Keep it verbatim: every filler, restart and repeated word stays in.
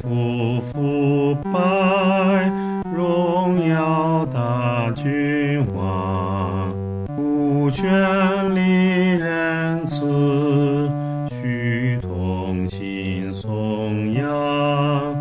夫腐败，荣耀大君王，无权利仁慈，须同心颂扬。